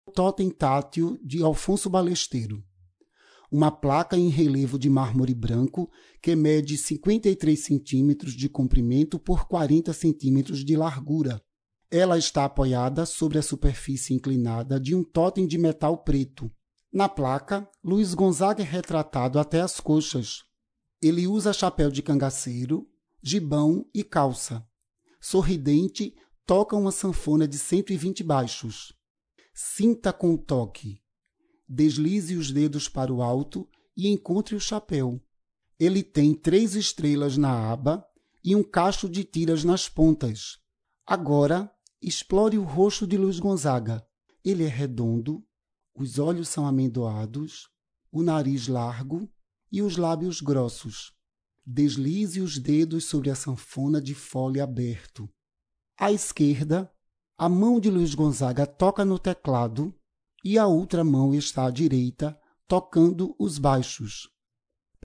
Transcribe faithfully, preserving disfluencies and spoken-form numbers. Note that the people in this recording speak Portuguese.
Totem tátil de Alfonso Balesteiro. Uma placa em relevo de mármore branco que mede cinquenta e três centímetros de comprimento por quarenta centímetros de largura. Ela está apoiada sobre a superfície inclinada de um totem de metal preto. Na placa, Luiz Gonzaga é retratado até as coxas. Ele usa chapéu de cangaceiro, gibão e calça. Sorridente, toca uma sanfona de cento e vinte baixos. Sinta com o toque. Deslize os dedos para o alto e encontre o chapéu. Ele tem três estrelas na aba e um cacho de tiras nas pontas. Agora, explore o rosto de Luiz Gonzaga. Ele é redondo, os olhos são amendoados, o nariz largo e os lábios grossos. Deslize os dedos sobre a sanfona de fole aberto. À esquerda, a mão de Luiz Gonzaga toca no teclado e a outra mão está à direita, tocando os baixos.